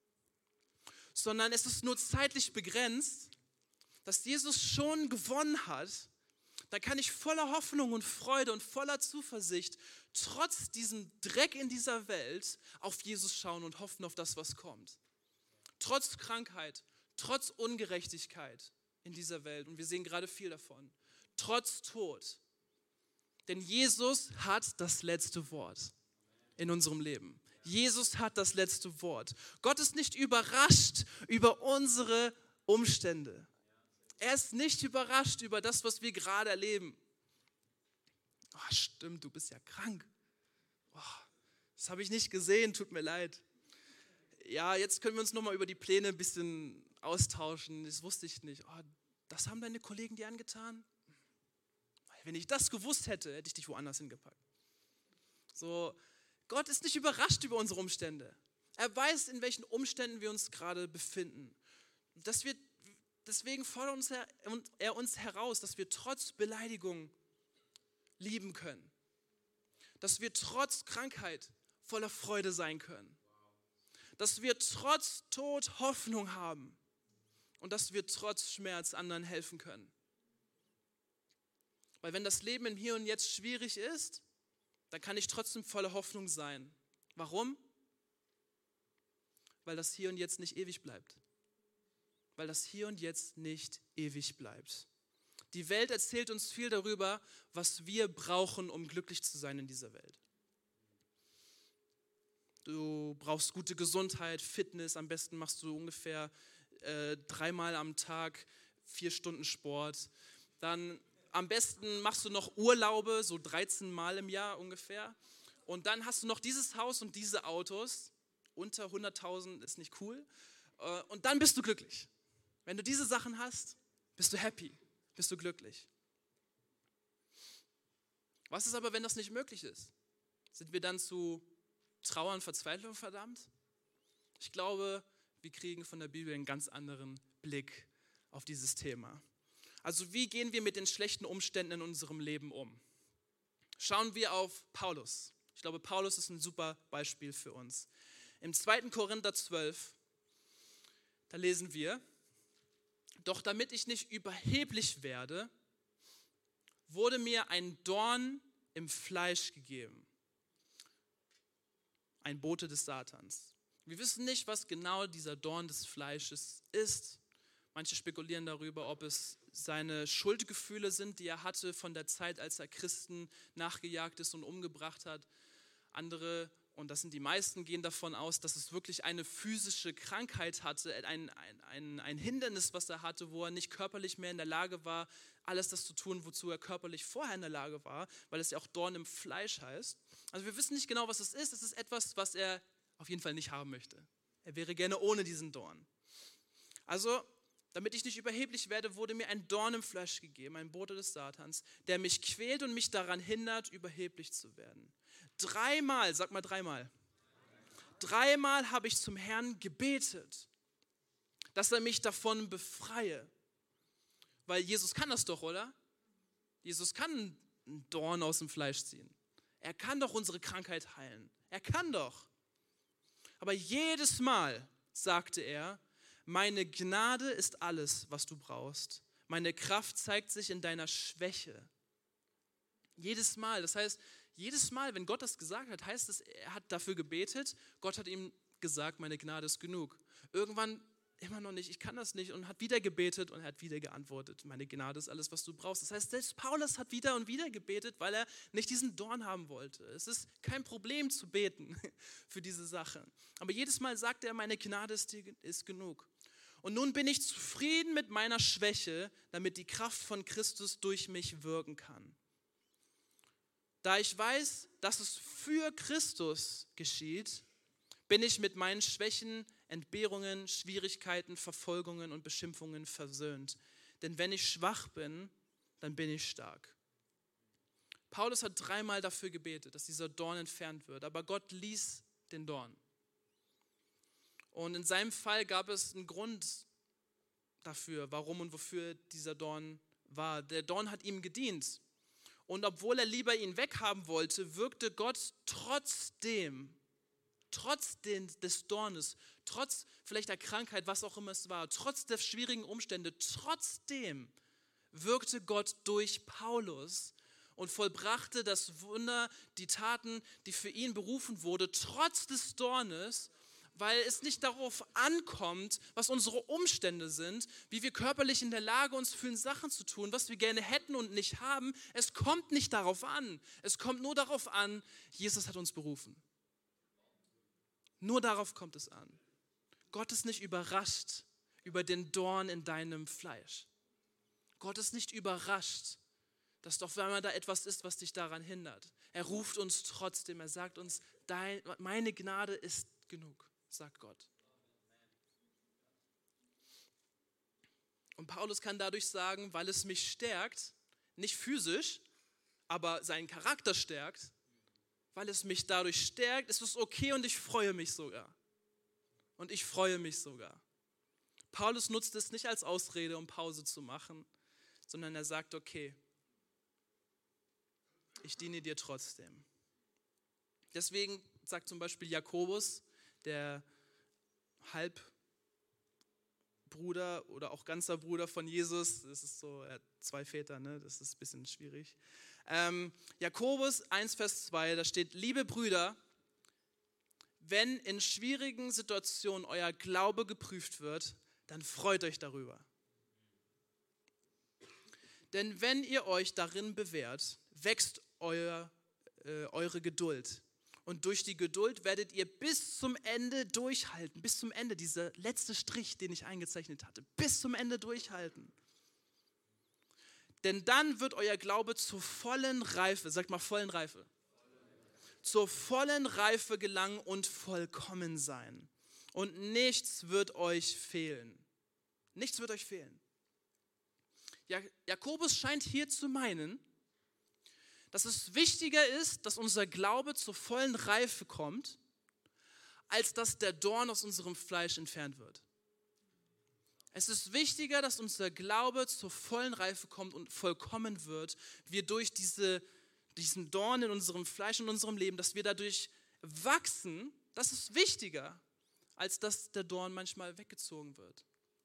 sondern es ist nur zeitlich begrenzt, dass Jesus schon gewonnen hat, dann kann ich voller Hoffnung und Freude und voller Zuversicht trotz diesem Dreck in dieser Welt auf Jesus schauen und hoffen auf das, was kommt. Trotz Krankheit, trotz Ungerechtigkeit in dieser Welt, und wir sehen gerade viel davon, trotz Tod. Denn Jesus hat das letzte Wort in unserem Leben. Jesus hat das letzte Wort. Gott ist nicht überrascht über unsere Umstände. Er ist nicht überrascht über das, was wir gerade erleben. Oh, stimmt, du bist ja krank. Oh, das habe ich nicht gesehen, tut mir leid. Ja, jetzt können wir uns nochmal über die Pläne ein bisschen austauschen. Das wusste ich nicht. Oh, das haben deine Kollegen dir angetan? Wenn ich das gewusst hätte, hätte ich dich woanders hingepackt. So, Gott ist nicht überrascht über unsere Umstände. Er weiß, in welchen Umständen wir uns gerade befinden. Deswegen fordert er uns heraus, dass wir trotz Beleidigung lieben können. Dass wir trotz Krankheit voller Freude sein können. Dass wir trotz Tod Hoffnung haben. Und dass wir trotz Schmerz anderen helfen können. Weil wenn das Leben im Hier und Jetzt schwierig ist, dann kann ich trotzdem voller Hoffnung sein. Warum? Weil das Hier und Jetzt nicht ewig bleibt. Weil das Hier und Jetzt nicht ewig bleibt. Die Welt erzählt uns viel darüber, was wir brauchen, um glücklich zu sein in dieser Welt. Du brauchst gute Gesundheit, Fitness, am besten machst du ungefähr 3-mal am Tag 4 Stunden Sport. Dann am besten machst du noch Urlaube, so 13 Mal im Jahr ungefähr. Und dann hast du noch dieses Haus und diese Autos. Unter 100.000 ist nicht cool. Und dann bist du glücklich. Wenn du diese Sachen hast, bist du happy, bist du glücklich. Was ist aber, wenn das nicht möglich ist? Sind wir dann zu Trauer und Verzweiflung verdammt? Ich glaube, wir kriegen von der Bibel einen ganz anderen Blick auf dieses Thema. Also wie gehen wir mit den schlechten Umständen in unserem Leben um? Schauen wir auf Paulus. Ich glaube, Paulus ist ein super Beispiel für uns. Im 2. Korinther 12, da lesen wir: Doch damit ich nicht überheblich werde, wurde mir ein Dorn im Fleisch gegeben. Ein Bote des Satans. Wir wissen nicht, was genau dieser Dorn des Fleisches ist. Manche spekulieren darüber, ob es seine Schuldgefühle sind, die er hatte von der Zeit, als er Christen nachgejagt ist und umgebracht hat. Andere, und das sind die meisten, gehen davon aus, dass es wirklich eine physische Krankheit hatte, ein Hindernis, was er hatte, wo er nicht körperlich mehr in der Lage war, alles das zu tun, wozu er körperlich vorher in der Lage war, weil es ja auch Dorn im Fleisch heißt. Also wir wissen nicht genau, was es ist. Es ist etwas, was er auf jeden Fall nicht haben möchte. Er wäre gerne ohne diesen Dorn. Also, damit ich nicht überheblich werde, wurde mir ein Dorn im Fleisch gegeben, ein Bote des Satans, der mich quält und mich daran hindert, überheblich zu werden. 3-mal, sag mal 3-mal. 3-mal habe ich zum Herrn gebetet, dass er mich davon befreie. Weil Jesus kann das doch, oder? Jesus kann einen Dorn aus dem Fleisch ziehen. Er kann doch unsere Krankheit heilen. Er kann doch. Aber jedes Mal sagte er, meine Gnade ist alles, was du brauchst. Meine Kraft zeigt sich in deiner Schwäche. Jedes Mal, das heißt, jedes Mal, wenn Gott das gesagt hat, heißt es, er hat dafür gebetet, Gott hat ihm gesagt, meine Gnade ist genug. Irgendwann immer noch nicht, ich kann das nicht und hat wieder gebetet und er hat wieder geantwortet, meine Gnade ist alles, was du brauchst. Das heißt, selbst Paulus hat wieder und wieder gebetet, weil er nicht diesen Dorn haben wollte. Es ist kein Problem zu beten für diese Sache. Aber jedes Mal sagt er, meine Gnade ist genug. Und nun bin ich zufrieden mit meiner Schwäche, damit die Kraft von Christus durch mich wirken kann. Da ich weiß, dass es für Christus geschieht, bin ich mit meinen Schwächen, Entbehrungen, Schwierigkeiten, Verfolgungen und Beschimpfungen versöhnt. Denn wenn ich schwach bin, dann bin ich stark. Paulus hat 3-mal dafür gebetet, dass dieser Dorn entfernt wird, aber Gott ließ den Dorn. Und in seinem Fall gab es einen Grund dafür, warum und wofür dieser Dorn war. Der Dorn hat ihm gedient. Und obwohl er lieber ihn weghaben wollte, wirkte Gott trotz des Dornes, trotz vielleicht der Krankheit, was auch immer es war, trotz der schwierigen Umstände, trotzdem wirkte Gott durch Paulus und vollbrachte das Wunder, die Taten, die für ihn berufen wurde, trotz des Dornes, weil es nicht darauf ankommt, was unsere Umstände sind, wie wir körperlich in der Lage uns fühlen, Sachen zu tun, was wir gerne hätten und nicht haben. Es kommt nicht darauf an. Es kommt nur darauf an, Jesus hat uns berufen. Nur darauf kommt es an. Gott ist nicht überrascht über den Dorn in deinem Fleisch. Gott ist nicht überrascht, dass doch wenn da etwas ist, was dich daran hindert. Er ruft uns trotzdem, er sagt uns, meine Gnade ist genug, sagt Gott. Und Paulus kann dadurch sagen, weil es mich stärkt, nicht physisch, aber seinen Charakter stärkt, weil es mich dadurch stärkt, ist es okay und ich freue mich sogar. Und ich freue mich sogar. Paulus nutzt es nicht als Ausrede, um Pause zu machen, sondern er sagt, okay, ich diene dir trotzdem. Deswegen sagt zum Beispiel Jakobus, der Halbbruder oder auch ganzer Bruder von Jesus, das ist so, er hat 2 Väter, ne? Das ist ein bisschen schwierig. Jakobus 1, Vers 2, da steht, liebe Brüder, wenn in schwierigen Situationen euer Glaube geprüft wird, dann freut euch darüber. Denn wenn ihr euch darin bewährt, wächst eure Geduld. Und durch die Geduld werdet ihr bis zum Ende durchhalten. Bis zum Ende, dieser letzte Strich, den ich eingezeichnet hatte. Bis zum Ende durchhalten. Denn dann wird euer Glaube zur vollen Reife, sagt mal vollen Reife. Zur vollen Reife gelangen und vollkommen sein. Und nichts wird euch fehlen. Nichts wird euch fehlen. Jakobus scheint hier zu meinen, dass es wichtiger ist, dass unser Glaube zur vollen Reife kommt, als dass der Dorn aus unserem Fleisch entfernt wird. Es ist wichtiger, dass unser Glaube zur vollen Reife kommt und vollkommen wird, wir durch diesen Dorn in unserem Fleisch und in unserem Leben, dass wir dadurch wachsen, das ist wichtiger, als dass der Dorn manchmal weggezogen wird.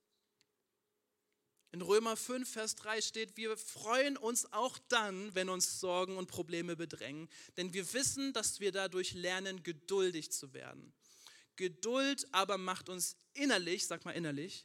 In Römer 5, Vers 3 steht, wir freuen uns auch dann, wenn uns Sorgen und Probleme bedrängen, denn wir wissen, dass wir dadurch lernen, geduldig zu werden. Geduld aber macht uns innerlich, sag mal innerlich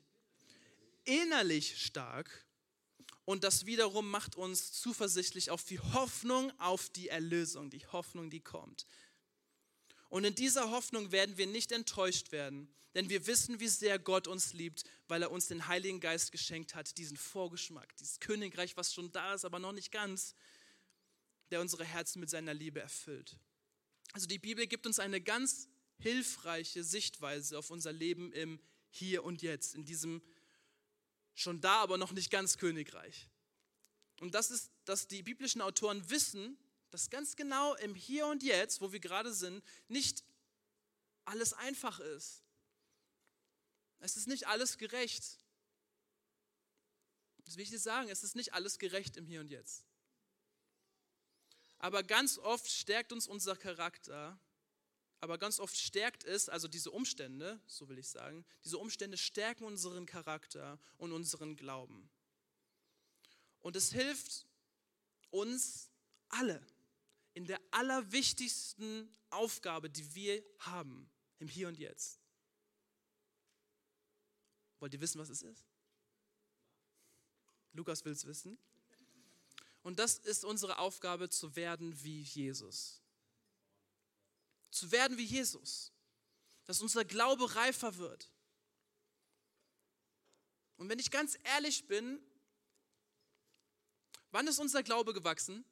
stark und das wiederum macht uns zuversichtlich auf die Hoffnung auf die Erlösung, die Hoffnung, die kommt. Und in dieser Hoffnung werden wir nicht enttäuscht werden, denn wir wissen, wie sehr Gott uns liebt, weil er uns den Heiligen Geist geschenkt hat, diesen Vorgeschmack, dieses Königreich, was schon da ist, aber noch nicht ganz, der unsere Herzen mit seiner Liebe erfüllt. Also die Bibel gibt uns eine ganz hilfreiche Sichtweise auf unser Leben im Hier und Jetzt, in diesem schon da, aber noch nicht ganz Königreich. Und das ist, dass die biblischen Autoren wissen, dass ganz genau im Hier und Jetzt, wo wir gerade sind, nicht alles einfach ist. Es ist nicht alles gerecht. Das will ich dir sagen, es ist nicht alles gerecht im Hier und Jetzt. Aber ganz oft stärkt uns unser Charakter, aber ganz oft stärkt es, also diese Umstände, so will ich sagen, diese Umstände stärken unseren Charakter und unseren Glauben. Und es hilft uns alle in der allerwichtigsten Aufgabe, die wir haben, im Hier und Jetzt. Wollt ihr wissen, was es ist? Lukas will es wissen. Und das ist unsere Aufgabe, zu werden wie Jesus. Zu werden wie Jesus. Dass unser Glaube reifer wird. Und wenn ich ganz ehrlich bin, wann ist unser Glaube gewachsen?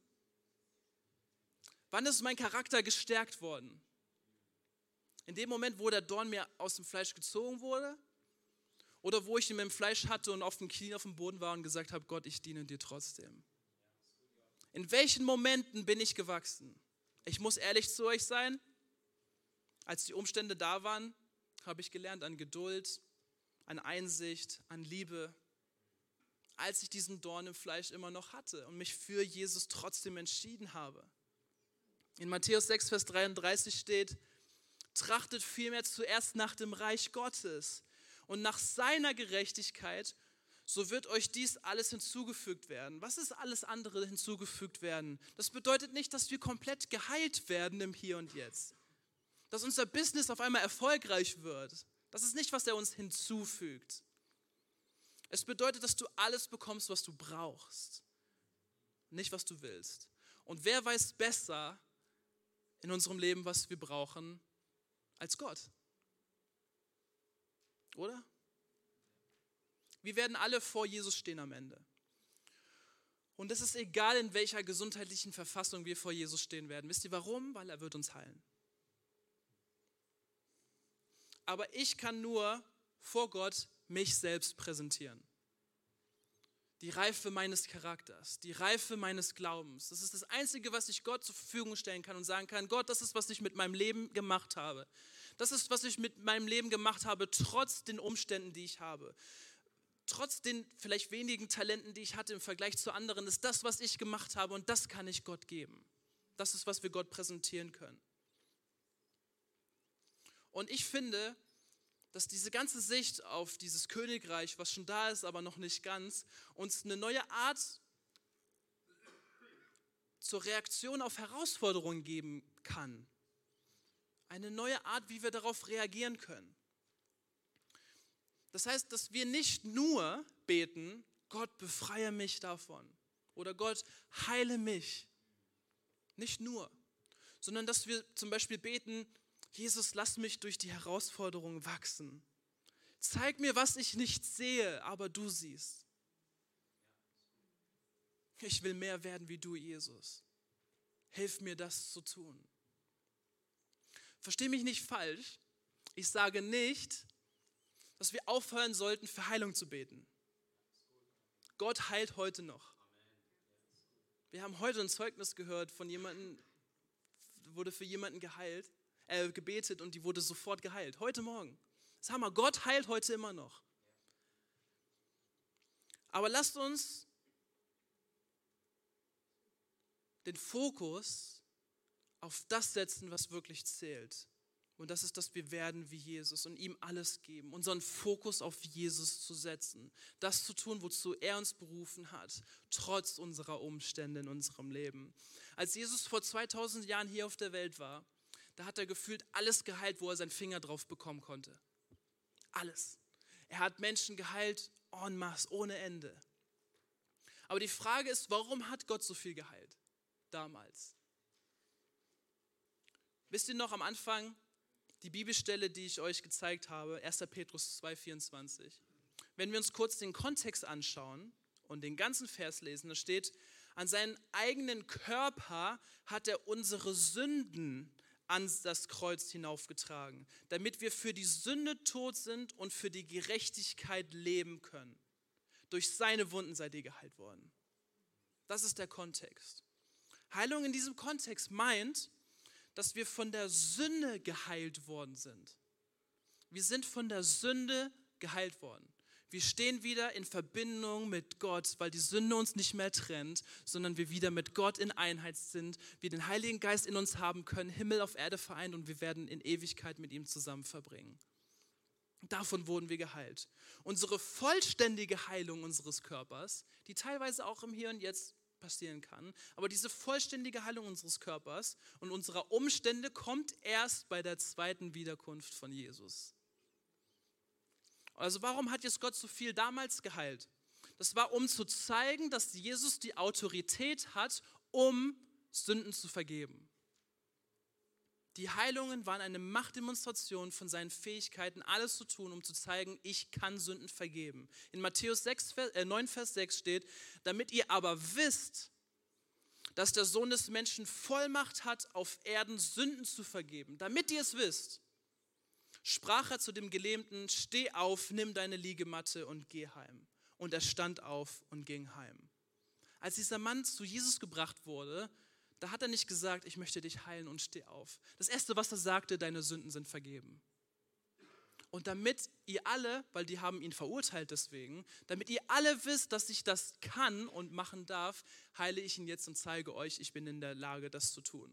Wann ist mein Charakter gestärkt worden? In dem Moment, wo der Dorn mir aus dem Fleisch gezogen wurde? Oder wo ich ihn mit dem Fleisch hatte und auf dem Knie auf dem Boden war und gesagt habe, Gott, ich diene dir trotzdem? In welchen Momenten bin ich gewachsen? Ich muss ehrlich zu euch sein. Als die Umstände da waren, habe ich gelernt an Geduld, an Einsicht, an Liebe. Als ich diesen Dorn im Fleisch immer noch hatte und mich für Jesus trotzdem entschieden habe. In Matthäus 6, Vers 33 steht, trachtet vielmehr zuerst nach dem Reich Gottes und nach seiner Gerechtigkeit, so wird euch dies alles hinzugefügt werden. Was ist alles andere hinzugefügt werden? Das bedeutet nicht, dass wir komplett geheilt werden im Hier und Jetzt. Dass unser Business auf einmal erfolgreich wird. Das ist nicht, was er uns hinzufügt. Es bedeutet, dass du alles bekommst, was du brauchst. Nicht, was du willst. Und wer weiß besser in unserem Leben, was wir brauchen, als Gott? Oder? Wir werden alle vor Jesus stehen am Ende. Und es ist egal, in welcher gesundheitlichen Verfassung wir vor Jesus stehen werden. Wisst ihr warum? Weil er wird uns heilen. Aber ich kann nur vor Gott mich selbst präsentieren. Die Reife meines Charakters, die Reife meines Glaubens. Das ist das Einzige, was ich Gott zur Verfügung stellen kann und sagen kann, Gott, das ist, was ich mit meinem Leben gemacht habe. Das ist, was ich mit meinem Leben gemacht habe, trotz den Umständen, die ich habe. Trotz den vielleicht wenigen Talenten, die ich hatte im Vergleich zu anderen, ist das, was ich gemacht habe und das kann ich Gott geben. Das ist, was wir Gott präsentieren können. Und ich finde, dass diese ganze Sicht auf dieses Königreich, was schon da ist, aber noch nicht ganz, uns eine neue Art zur Reaktion auf Herausforderungen geben kann. Eine neue Art, wie wir darauf reagieren können. Das heißt, dass wir nicht nur beten, Gott, befreie mich davon oder Gott, heile mich. Nicht nur, sondern dass wir zum Beispiel beten, Jesus, lass mich durch die Herausforderungen wachsen. Zeig mir, was ich nicht sehe, aber du siehst. Ich will mehr werden wie du, Jesus. Hilf mir, das zu tun. Versteh mich nicht falsch. Ich sage nicht, dass wir aufhören sollten, für Heilung zu beten. Gott heilt heute noch. Wir haben heute ein Zeugnis gehört von jemandem, wurde für jemanden gebetet und die wurde sofort geheilt. Heute Morgen. Das ist Hammer. Gott heilt heute immer noch. Aber lasst uns den Fokus auf das setzen, was wirklich zählt. Und das ist, dass wir werden wie Jesus und ihm alles geben. Unseren Fokus auf Jesus zu setzen. Das zu tun, wozu er uns berufen hat. Trotz unserer Umstände in unserem Leben. Als Jesus vor 2000 Jahren hier auf der Welt war, da hat er gefühlt alles geheilt, wo er seinen Finger drauf bekommen konnte. Alles. Er hat Menschen geheilt en masse, ohne Ende. Aber die Frage ist, warum hat Gott so viel geheilt? Damals. Wisst ihr noch am Anfang, die Bibelstelle, die ich euch gezeigt habe, 1. Petrus 2,24. Wenn wir uns kurz den Kontext anschauen und den ganzen Vers lesen, da steht, an seinen eigenen Körper hat er unsere Sünden an das Kreuz hinaufgetragen, damit wir für die Sünde tot sind und für die Gerechtigkeit leben können. Durch seine Wunden seid ihr geheilt worden. Das ist der Kontext. Heilung in diesem Kontext meint, dass wir von der Sünde geheilt worden sind. Wir sind von der Sünde geheilt worden. Wir stehen wieder in Verbindung mit Gott, weil die Sünde uns nicht mehr trennt, sondern wir wieder mit Gott in Einheit sind, wir den Heiligen Geist in uns haben können, Himmel auf Erde vereint und wir werden in Ewigkeit mit ihm zusammen verbringen. Davon wurden wir geheilt. Unsere vollständige Heilung unseres Körpers, die teilweise auch im Hier und Jetzt passieren kann, aber diese vollständige Heilung unseres Körpers und unserer Umstände kommt erst bei der zweiten Wiederkunft von Jesus. Also warum hat jetzt Gott so viel damals geheilt? Das war, um zu zeigen, dass Jesus die Autorität hat, um Sünden zu vergeben. Die Heilungen waren eine Machtdemonstration von seinen Fähigkeiten, alles zu tun, um zu zeigen, ich kann Sünden vergeben. In Matthäus 9, Vers 6 steht, damit ihr aber wisst, dass der Sohn des Menschen Vollmacht hat, auf Erden Sünden zu vergeben. Damit ihr es wisst, sprach er zu dem Gelähmten, steh auf, nimm deine Liegematte und geh heim. Und er stand auf und ging heim. Als dieser Mann zu Jesus gebracht wurde, da hat er nicht gesagt, ich möchte dich heilen und steh auf. Das Erste, was er sagte, deine Sünden sind vergeben. Und damit ihr alle, weil die haben ihn verurteilt deswegen, damit ihr alle wisst, dass ich das kann und machen darf, heile ich ihn jetzt und zeige euch, ich bin in der Lage, das zu tun.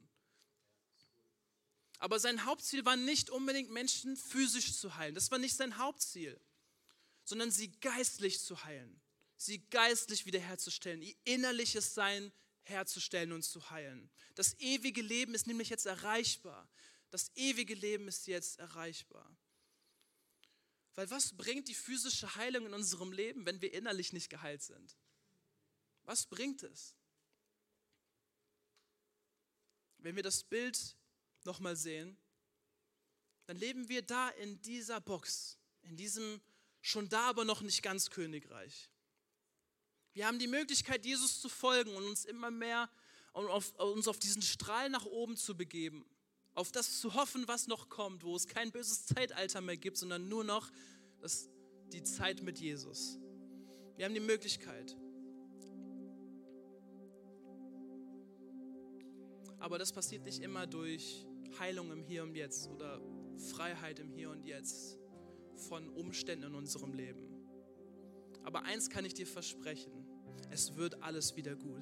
Aber sein Hauptziel war nicht unbedingt Menschen physisch zu heilen. Das war nicht sein Hauptziel, sondern sie geistlich zu heilen, sie geistlich wiederherzustellen, ihr innerliches Sein herzustellen und zu heilen. Das ewige Leben ist nämlich jetzt erreichbar. Das ewige Leben ist jetzt erreichbar. Weil was bringt die physische Heilung in unserem Leben, wenn wir innerlich nicht geheilt sind? Was bringt es? Wenn wir das Bild nochmal sehen, dann leben wir da in dieser Box, in diesem schon da, aber noch nicht ganz Königreich. Wir haben die Möglichkeit, Jesus zu folgen und uns immer mehr uns auf diesen Strahl nach oben zu begeben, auf das zu hoffen, was noch kommt, wo es kein böses Zeitalter mehr gibt, sondern nur noch die Zeit mit Jesus. Wir haben die Möglichkeit. Aber das passiert nicht immer durch Heilung im Hier und Jetzt oder Freiheit im Hier und Jetzt von Umständen in unserem Leben. Aber eins kann ich dir versprechen, es wird alles wieder gut.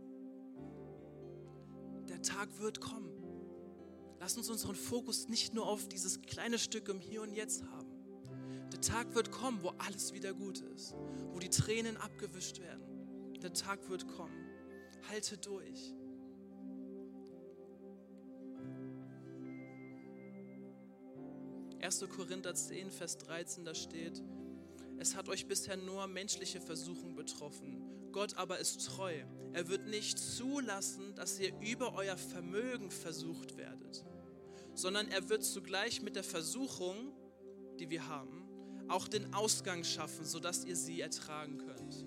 Der Tag wird kommen. Lass uns unseren Fokus nicht nur auf dieses kleine Stück im Hier und Jetzt haben. Der Tag wird kommen, wo alles wieder gut ist, wo die Tränen abgewischt werden. Der Tag wird kommen. Halte durch. (1. Korinther 10, Vers 13, da steht, es hat euch bisher nur menschliche Versuchung betroffen. Gott aber ist treu. Er wird nicht zulassen, dass ihr über euer Vermögen versucht werdet, sondern er wird zugleich mit der Versuchung, die wir haben, auch den Ausgang schaffen, sodass ihr sie ertragen könnt.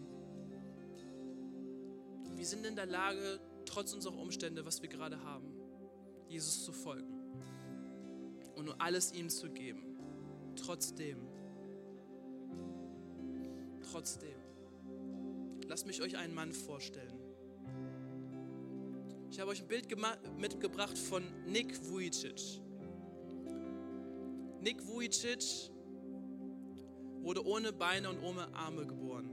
Wir sind in der Lage, trotz unserer Umstände, was wir gerade haben, Jesus zu folgen und nur alles ihm zu geben. Trotzdem. Lasst mich euch einen Mann vorstellen. Ich habe euch ein Bild mitgebracht von Nick Vujicic. Nick Vujicic wurde ohne Beine und ohne Arme geboren.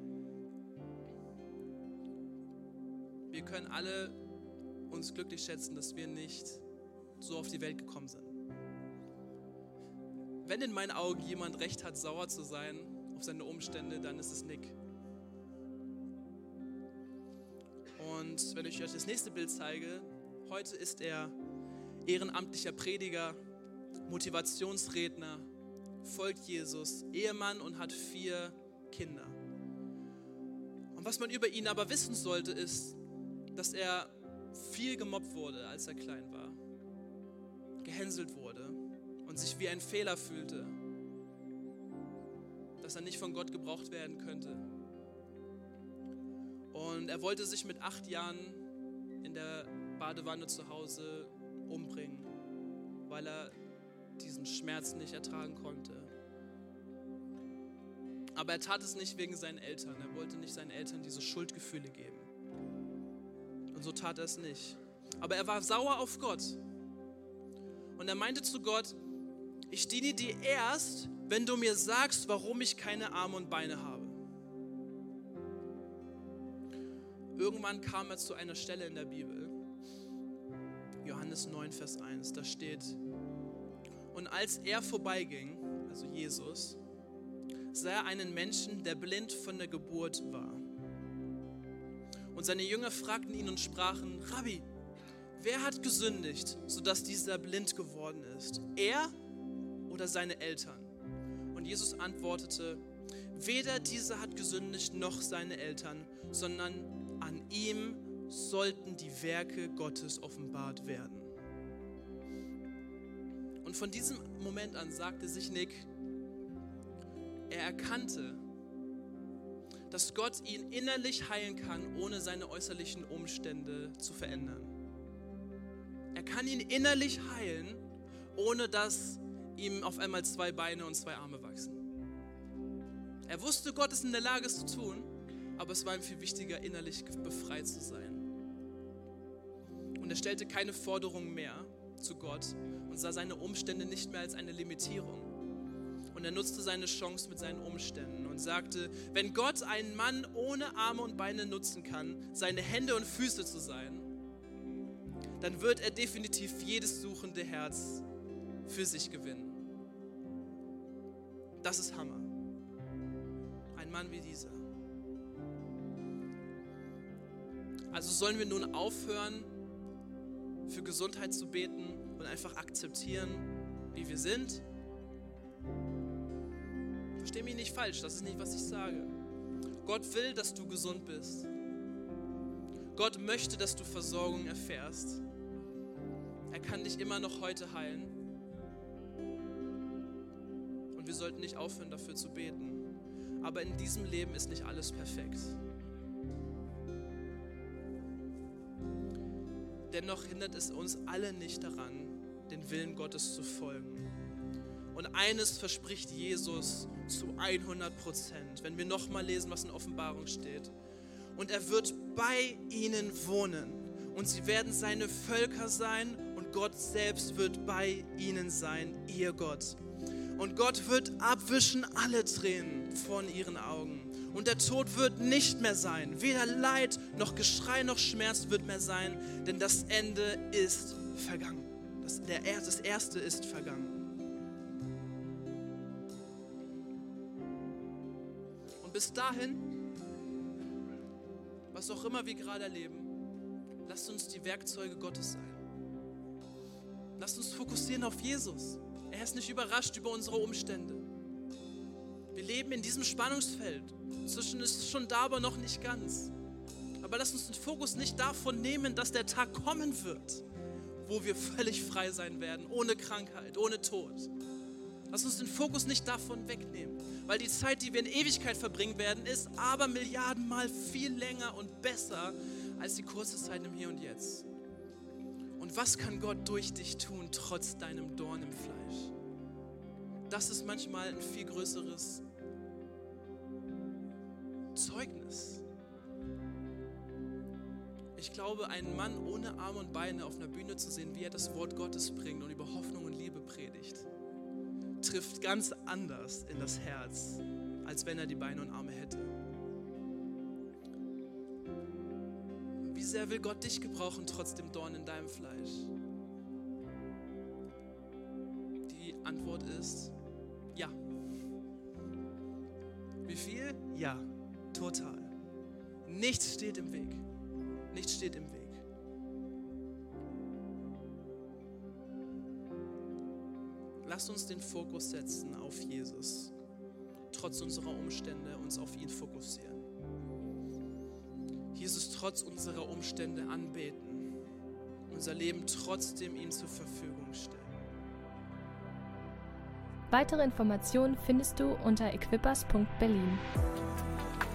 Wir können alle uns glücklich schätzen, dass wir nicht so auf die Welt gekommen sind. Wenn in meinen Augen jemand Recht hat, sauer zu sein auf seine Umstände, dann ist es Nick. Und wenn ich euch das nächste Bild zeige, heute ist er ehrenamtlicher Prediger, Motivationsredner, folgt Jesus, Ehemann und hat 4 Kinder. Und was man über ihn aber wissen sollte, ist, dass er viel gemobbt wurde, als er klein war, gehänselt wurde und sich wie ein Fehler fühlte, dass er nicht von Gott gebraucht werden könnte. Und er wollte sich mit 8 Jahren in der Badewanne zu Hause umbringen, weil er diesen Schmerz nicht ertragen konnte. Aber er tat es nicht wegen seinen Eltern. Er wollte nicht seinen Eltern diese Schuldgefühle geben. Und so tat er es nicht. Aber er war sauer auf Gott. Und er meinte zu Gott, ich diene dir erst, wenn du mir sagst, warum ich keine Arme und Beine habe. Irgendwann kam er zu einer Stelle in der Bibel, Johannes 9, Vers 1, da steht: Und als er vorbeiging, also Jesus, sah er einen Menschen, der blind von der Geburt war. Und seine Jünger fragten ihn und sprachen: Rabbi, wer hat gesündigt, sodass dieser blind geworden ist? Er oder seine Eltern? Und Jesus antwortete: Weder dieser hat gesündigt noch seine Eltern, sondern an ihm sollten die Werke Gottes offenbart werden. Und von diesem Moment an sagte sich Nick, er erkannte, dass Gott ihn innerlich heilen kann, ohne seine äußerlichen Umstände zu verändern. Er kann ihn innerlich heilen, ohne dass ihm auf einmal 2 Beine und 2 Arme wachsen. Er wusste, Gott ist in der Lage, es zu tun, aber es war ihm viel wichtiger, innerlich befreit zu sein. Und er stellte keine Forderungen mehr zu Gott und sah seine Umstände nicht mehr als eine Limitierung. Und er nutzte seine Chance mit seinen Umständen und sagte, wenn Gott einen Mann ohne Arme und Beine nutzen kann, seine Hände und Füße zu sein, dann wird er definitiv jedes suchende Herz für sich gewinnen. Das ist Hammer. Ein Mann wie dieser. Also sollen wir nun aufhören, für Gesundheit zu beten und einfach akzeptieren, wie wir sind? Versteh mich nicht falsch, das ist nicht, was ich sage. Gott will, dass du gesund bist. Gott möchte, dass du Versorgung erfährst. Er kann dich immer noch heute heilen. Und wir sollten nicht aufhören, dafür zu beten. Aber in diesem Leben ist nicht alles perfekt. Dennoch hindert es uns alle nicht daran, den Willen Gottes zu folgen. Und eines verspricht Jesus zu 100%, wenn wir nochmal lesen, was in Offenbarung steht. Und er wird bei ihnen wohnen und sie werden seine Völker sein und Gott selbst wird bei ihnen sein, ihr Gott. Und Gott wird abwischen alle Tränen von ihren Augen. Und der Tod wird nicht mehr sein. Weder Leid noch Geschrei noch Schmerz wird mehr sein, denn das Ende ist vergangen. Das Erste ist vergangen. Und bis dahin, was auch immer wir gerade erleben, lasst uns die Werkzeuge Gottes sein. Lasst uns fokussieren auf Jesus. Er ist nicht überrascht über unsere Umstände. Wir leben in diesem Spannungsfeld. Zwischen ist schon da, aber noch nicht ganz. Aber lasst uns den Fokus nicht davon nehmen, dass der Tag kommen wird, wo wir völlig frei sein werden, ohne Krankheit, ohne Tod. Lasst uns den Fokus nicht davon wegnehmen, weil die Zeit, die wir in Ewigkeit verbringen werden, ist aber Milliardenmal viel länger und besser als die kurze Zeit im Hier und Jetzt. Und was kann Gott durch dich tun, trotz deinem Dorn im Fleisch? Das ist manchmal ein viel größeres Zeugnis. Ich glaube, einen Mann ohne Arme und Beine auf einer Bühne zu sehen, wie er das Wort Gottes bringt und über Hoffnung und Liebe predigt, trifft ganz anders in das Herz, als wenn er die Beine und Arme hätte. Wie sehr will Gott dich gebrauchen, trotz dem Dorn in deinem Fleisch? Die Antwort ist ja. Wie viel? Ja, total. Nichts steht im Weg. Nichts steht im Weg. Lasst uns den Fokus setzen auf Jesus. Trotz unserer Umstände uns auf ihn fokussieren. Jesus trotz unserer Umstände anbeten. Unser Leben trotzdem ihm zur Verfügung stellen. Weitere Informationen findest du unter equippers.berlin.